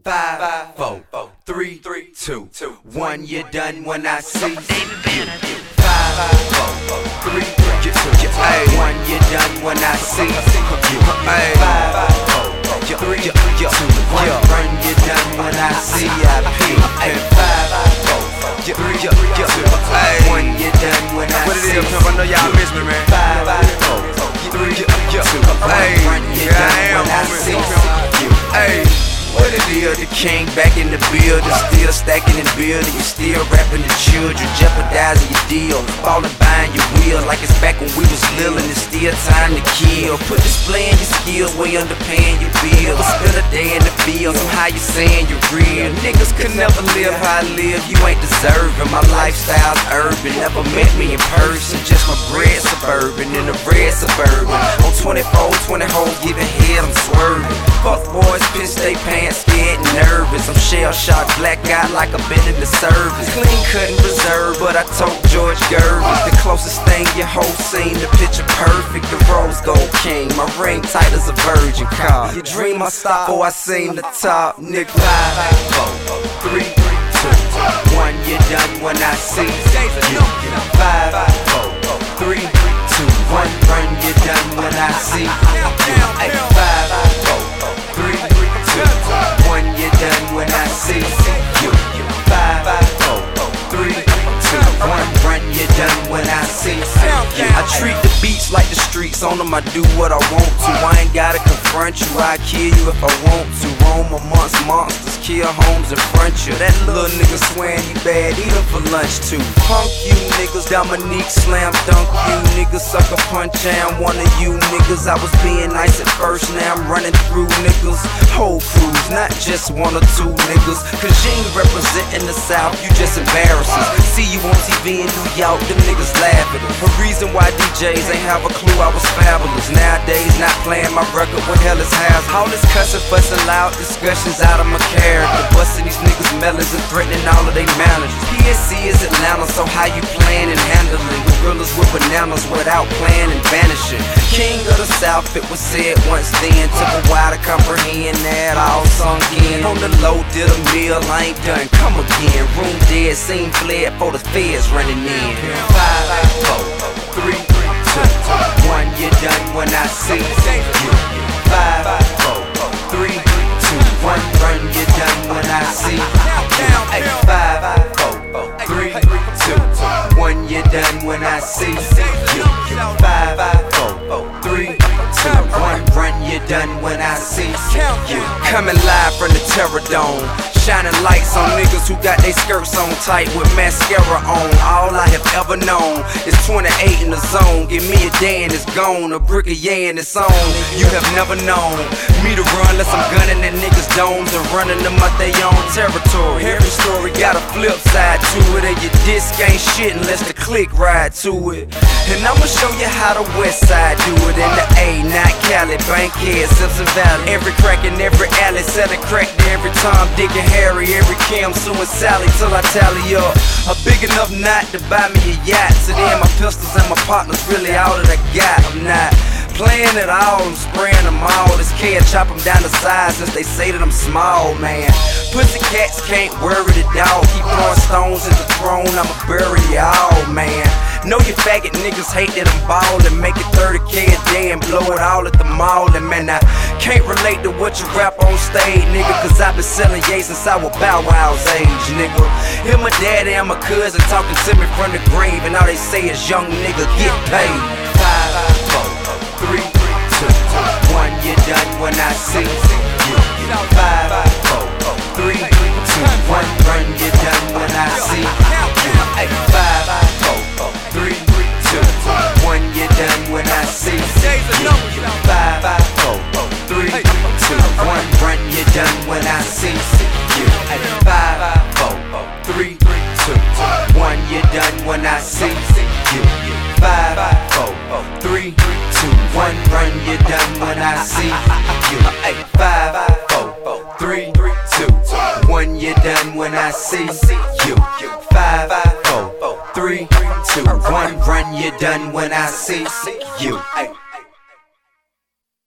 5, 4, 3, 2, 1. You're done when I see you. 5, 4, 3, 2, 1. You're done when I see you. 5, 4, 3, 2, 1. Run, you're done when I see you. 5, 4, 3, 2, 1. You're done when I see you. I know y'all miss me, man. 5, 4, 3, 2, 1. Run, you're done when I see you. What it is, the king back in the building, still stacking and building. You still rapping the children, jeopardizing your deal, falling behind your wheel like it's back when we was little and it's still time to kill. Put displaying your skills way underpaying your bills. Spend a day in the field, somehow you saying you're real. Niggas could never live how I live, you ain't deserving. My lifestyle's urban, never met me in person. Just my bread suburban in a red suburban. On 24, 20 hoes giving head, I'm swerving. Fuck boys, piss they pants, scared and nervous. I'm shell-shocked, black out like I've been in the service. Clean cut and reserved, but I told George Gervais the closest thing your whole seen, the picture perfect, the rose gold king. My ring tight as a virgin car. You dream I stop before I seen the top, nigga. 5, 4, 3, 2, 1. You're done when I see you. 5, 4, 3, 2, 1. Run, you're done when I see you. 5, 4, 3, 2, 1. You're done when I see you. 5, 4, 3, 2, 1. Run, you're done when I see you. I treat the beats like the streets, on them I do what I want to. I ain't gotta confront you, I kill you if I want to. Roam amongst monsters, kill homes in front you. That little nigga swearing you bad, eat him for lunch too. Punk you niggas, Dominique slam dunk you niggas, sucker punch am one of you niggas. I was being nice at first, now I'm running through niggas. Whole crews, not just one or two niggas. Cause you ain't representing the South, you just embarrassing. See you on TV in New York, them niggas laughing. A reason why DJs ain't have a clue I was fabulous. Nowadays not playing my record, what hell is house? All this cussing, fussing, loud discussions out of my character. Busting these niggas melons and threatening all of they managers. PSC is Atlanta, so how you playing and handling? Gorillas with bananas without playing and vanishing. King of the South, it was said once then. Took a while to comprehend that all sunk in. On the low, did a meal, I ain't done, come again. Room dead, scene fled for the feds running in. 5, 4, 3, 2, 1. You're done when I see you. 5, 4, 3, 2, 1. Run, you're done when I see you. 5, 4, 3, 2, 1. You're done when I see you. 5, 4, 3, 2, 1. Run, you're done when I see you. Coming live from the Terror Dome, shining lights on niggas who got their skirts on tight with mascara on. All I have ever known is 28 in the zone. Give me a day and it's gone, a brick of yay and it's on. You have never known me to run unless I'm gunning at niggas' domes and running them out their own territory. Every story got a flip side to it, and your disc ain't shit unless the click ride to it. And I'ma show you how the West Side do it in the A, not Cali, Bankhead, Simpson Valley. Every crack in every alley, selling crack to every Tom, Dick and Harry, every Kim, Sue and Sally till I tally up a big enough knot to buy me a yacht. So then my pistols and my partners really all that I got. I'm not playing at all, I'm spraying them all. This kid chop them down to size since they say that I'm small, man. Pussy cats can't worry the dog. Keep throwing stones at the throne, I'ma bury y'all, man. Know you faggot niggas hate that I'm ballin'. Make it 30K a day and blow it all at the mall. And man, I can't relate to what you rap on stage, nigga, cause I've been selling yay since I was Bow Wow's age, nigga. Hear my daddy and my cousin talking to me from the grave, and all they say is young nigga get paid. 5, 4, 3, 2, 1. You're done when I see you. 5, 4, 3, 2, 1. Run, you're done when I see you. 5, 4, 3, 2, 1. You're done when I see you. 5, 4, 3, 2, 1. Run, you're done when I see you. 5, 4, 3, 2, 1. You're done when I see you. 5, 4, 3, 2, 1. Run, you're done when I see you. 5, 4, 3, 2, 1. You're done when I see you. 5, 4, 3, 2, 1. Run, you're done when I see you.